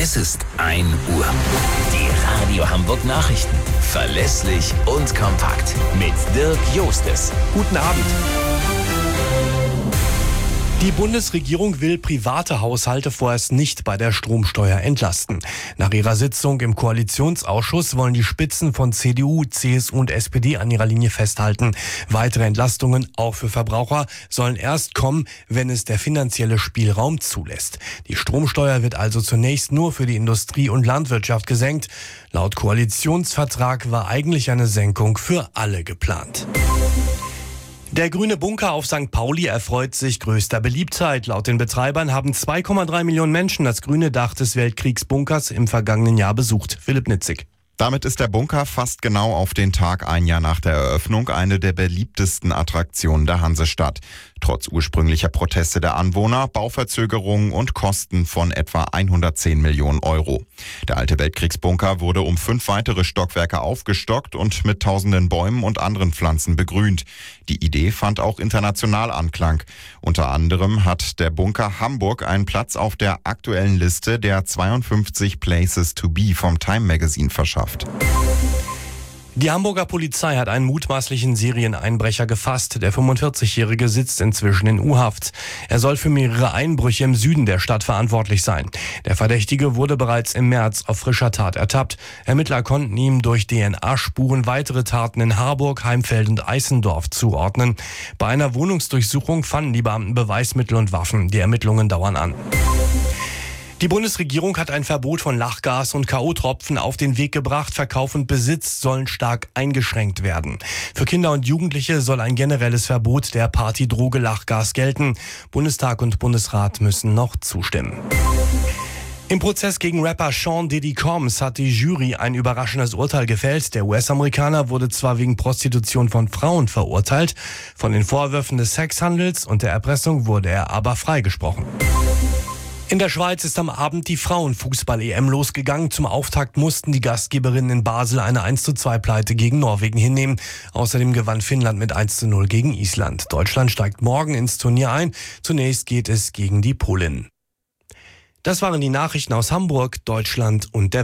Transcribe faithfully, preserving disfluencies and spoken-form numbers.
Es ist ein Uhr. Die Radio Hamburg Nachrichten. Verlässlich und kompakt. Mit Dirk Jostes. Guten Abend. Die Bundesregierung will private Haushalte vorerst nicht bei der Stromsteuer entlasten. Nach ihrer Sitzung im Koalitionsausschuss wollen die Spitzen von C D U, C S U und S P D an ihrer Linie festhalten. Weitere Entlastungen, auch für Verbraucher, sollen erst kommen, wenn es der finanzielle Spielraum zulässt. Die Stromsteuer wird also zunächst nur für die Industrie und Landwirtschaft gesenkt. Laut Koalitionsvertrag war eigentlich eine Senkung für alle geplant. Der grüne Bunker auf Sankt Pauli erfreut sich größter Beliebtheit. Laut den Betreibern haben zwei Komma drei Millionen Menschen das grüne Dach des Weltkriegsbunkers im vergangenen Jahr besucht. Philipp Nitzig. Damit ist der Bunker fast genau auf den Tag ein Jahr nach der Eröffnung eine der beliebtesten Attraktionen der Hansestadt. Trotz ursprünglicher Proteste der Anwohner, Bauverzögerungen und Kosten von etwa hundertzehn Millionen Euro. Der alte Weltkriegsbunker wurde um fünf weitere Stockwerke aufgestockt und mit tausenden Bäumen und anderen Pflanzen begrünt. Die Idee fand auch international Anklang. Unter anderem hat der Bunker Hamburg einen Platz auf der aktuellen Liste der zweiundfünfzig Places to be vom Time Magazine verschafft. Die Hamburger Polizei hat einen mutmaßlichen Serieneinbrecher gefasst. Der fünfundvierzigjährige sitzt inzwischen in U-Haft. Er soll für mehrere Einbrüche im Süden der Stadt verantwortlich sein. Der Verdächtige wurde bereits im März auf frischer Tat ertappt. Ermittler konnten ihm durch D N A-Spuren weitere Taten in Harburg, Heimfeld und Eissendorf zuordnen. Bei einer Wohnungsdurchsuchung fanden die Beamten Beweismittel und Waffen. Die Ermittlungen dauern an. Die Bundesregierung hat ein Verbot von Lachgas und K O-Tropfen auf den Weg gebracht. Verkauf und Besitz sollen stark eingeschränkt werden. Für Kinder und Jugendliche soll ein generelles Verbot der Partydroge Lachgas gelten. Bundestag und Bundesrat müssen noch zustimmen. Im Prozess gegen Rapper Sean Diddy Combs hat die Jury ein überraschendes Urteil gefällt. Der U S-Amerikaner wurde zwar wegen Prostitution von Frauen verurteilt, von den Vorwürfen des Sexhandels und der Erpressung wurde er aber freigesprochen. In der Schweiz ist am Abend die Frauenfußball-E M losgegangen. Zum Auftakt mussten die Gastgeberinnen in Basel eine eins zu zwei Pleite gegen Norwegen hinnehmen. Außerdem gewann Finnland mit eins zu null gegen Island. Deutschland steigt morgen ins Turnier ein. Zunächst geht es gegen die Polinnen. Das waren die Nachrichten aus Hamburg, Deutschland und der